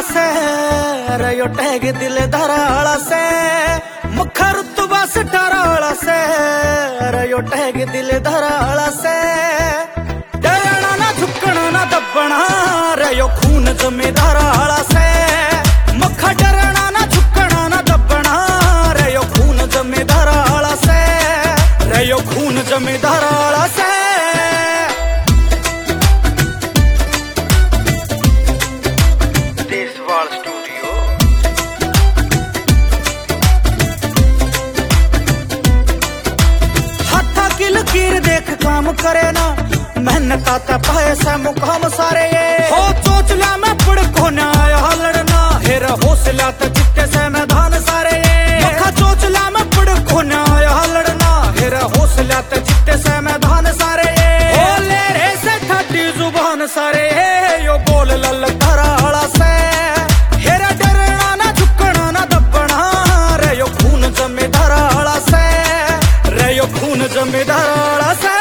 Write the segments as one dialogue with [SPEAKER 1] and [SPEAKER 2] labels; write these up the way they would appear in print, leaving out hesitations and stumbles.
[SPEAKER 1] से रयो टैग दिल धराला से मुखा रुतबा सटाराला से रयो टैग दिल धराला से डरना ना झुकना ना दबना रयो खून जमींदाराला से मुखा डरना ना झुकना ना दबना रयो खून जमींदाराला से रयो खून जमींदाराला से लकीर देख काम करे ना मेहनत आता पैसा मुकाम सारे हो चोचला में पड़ को ना आया लड़ना हेरा हौसला तो जितने से मैदान सारे मखा चोचला में पड़ को ना आया लड़ना हेरा हौसला तो जितने से मैदान सारे हो ले रे से ठाटी जुबान सारे यो बोल लल धराला से हेरा डरना ना झुकना ना दबना रे यो खून जमींदाराला से रे यो खून जमींदाराला से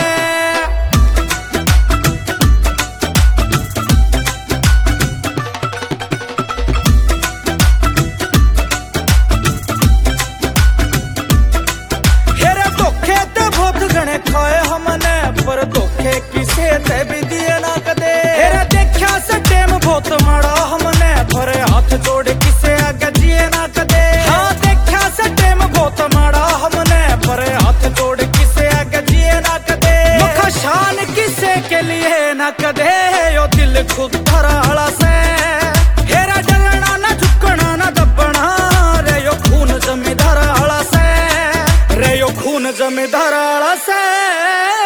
[SPEAKER 1] खाए हमने पर धोखे किसे ते भी दिए ना कदे हेरा देखा से टेम बहुत माड़ा हमने पर हाथ जोड़ किसे आगे जिए ना कदे हाँ देखा से टेम बहुत माड़ा हमने पर हाथ जोड़ किसे आगे जिए ना कदे मुखा शान किसे के लिए ना कदे यो दिल खुद धराला से हेरा डरना ना झुकना ना दबना रे यो खून जमींदाराला से रे यो खून जमींदाराला से